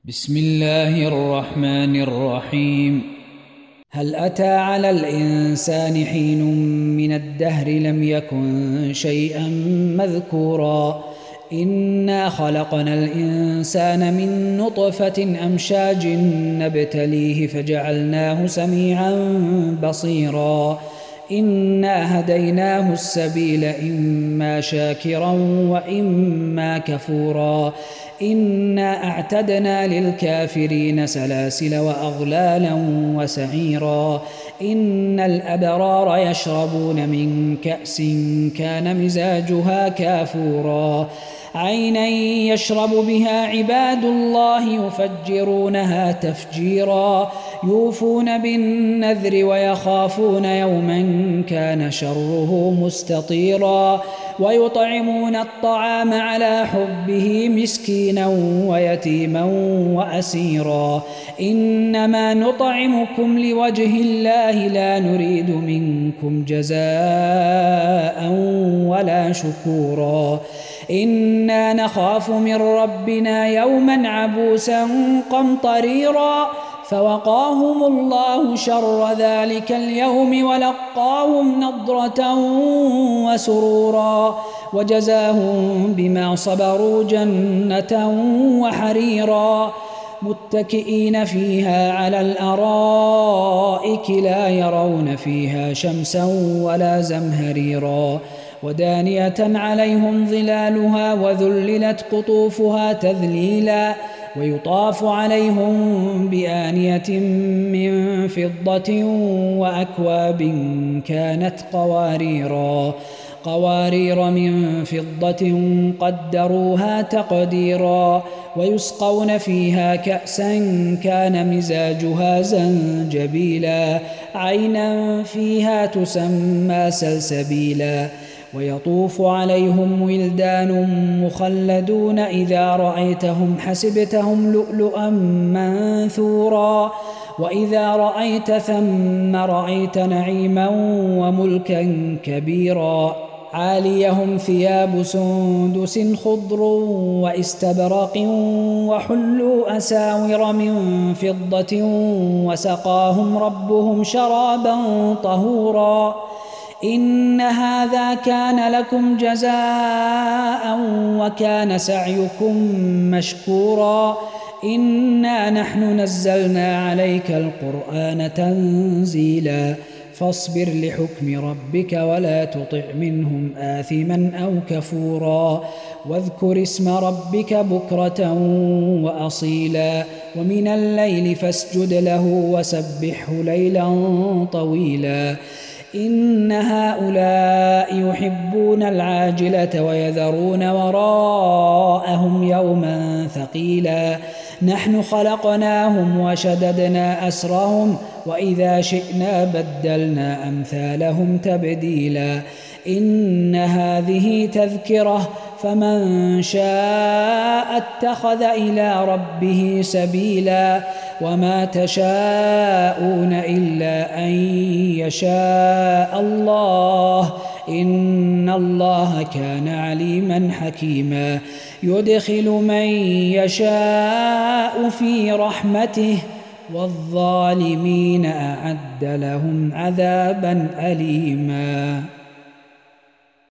بسم الله الرحمن الرحيم. هل أتى على الإنسان حين من الدهر لم يكن شيئا مذكورا إنا خلقنا الإنسان من نطفة أمشاج نبتليه فجعلناه سميعا بصيرا إنا هديناه السبيل إما شاكرا وإما كفورا إنا أعتدنا للكافرين سلاسل وأغلالا وسعيرا إن الأبرار يشربون من كأس كان مزاجها كافورا عينا يشرب بها عباد الله يفجرونها تفجيرا يوفون بالنذر ويخافون يوما كان شره مستطيرا ويطعمون الطعام على حبه مسكينا ويتيما وأسيرا إنما نطعمكم لوجه الله لا نريد منكم جزاء ولا شكورا إنا نخاف من ربنا يوما عبوسا قمطريرا فوقاهم الله شر ذلك اليوم ولقاهم نضرة وسرورا وجزاهم بما صبروا جنة وحريرا متكئين فيها على الأرائك لا يرون فيها شمسا ولا زمهريرا ودانية عليهم ظلالها وذللت قطوفها تذليلا ويطاف عليهم بآنية من فضة وأكواب كانت قوارير من فضة قدروها تقديرا ويسقون فيها كأسا كان مزاجها زنجبيلا عينا فيها تسمى سلسبيلا ويطوف عليهم ولدان مخلدون إذا رأيتهم حسبتهم لؤلؤا منثورا وإذا رأيت ثم رأيت نعيما وملكا كبيرا عاليهم ثياب سندس خضر واستبرق وحلوا أساور من فضة وسقاهم ربهم شرابا طهورا إن هذا كان لكم جزاء وكان سعيكم مشكورا إنا نحن نزلنا عليك القرآن تنزيلا فاصبر لحكم ربك ولا تطع منهم آثما أو كفورا واذكر اسم ربك بكرة وأصيلا ومن الليل فاسجد له وسبحه ليلا طويلا إن هؤلاء يحبون العاجلة ويذرون وراءهم يوما ثقيلا نحن خلقناهم وشددنا أسرهم وإذا شئنا بدلنا أمثالهم تبديلا إن هذه تذكرة فمن شاء اتخذ إلى ربه سبيلا وما تشاءون إلا أن يشاء الله إن الله كان عليما حكيما يدخل من يشاء في رحمته والظالمين أعد لهم عذابا أليما.